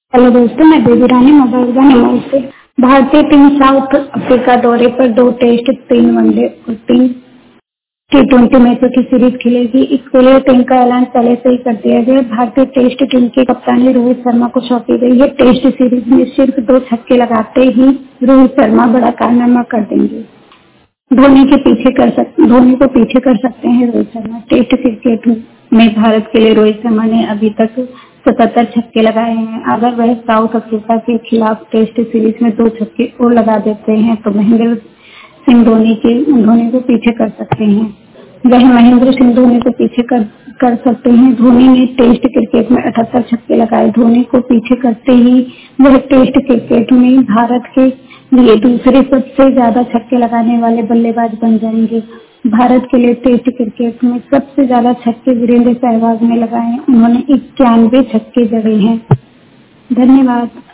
Hello दोस्तों, मैं Baby Rani mobile number से। भारतीय टीम साउथ अफ्रीका दौरे पर 2 टेस्ट, 3 वनडे और 3 T20 मैचों की सीरीज खेलेगी। इसके लिए टीम का ऐलान पहले से ही कर दिया गया। भारतीय टेस्ट टीम की कप्तानी रोहित शर्मा को सौंपी गई है। टेस्ट सीरीज में सिर्फ 2 छक्के लगाते ही रोहित शर्मा बड़ा कारनामा कर देंगे। धोनी को पीछे कर सकते हैं रोहित शर्मा। टेस्ट क्रिकेट में भारत के लिए रोहित शर्मा ने अभी तक 77 छक्के लगाए हैं। अगर वह साउथ अफ्रीका के खिलाफ टेस्ट सीरीज में 2 छक्के और लगा देते हैं तो महेंद्र सिंह धोनी को पीछे कर सकते हैं। वह महेंद्र सिंह धोनी को पीछे कर सकते हैं। धोनी ने टेस्ट क्रिकेट में 78 छक्के लगाए। धोनी को पीछे करते ही वह टेस्ट क्रिकेट में भारत के लिए दूसरे सबसे ज्यादा छक्के लगाने वाले बल्लेबाज बन जाएंगे। भारत के लिए टेस्ट क्रिकेट में सबसे ज्यादा छक्के वीरेंद्र सहवाग ने लगाए। उन्होंने 91 छक्के जड़े हैं। धन्यवाद।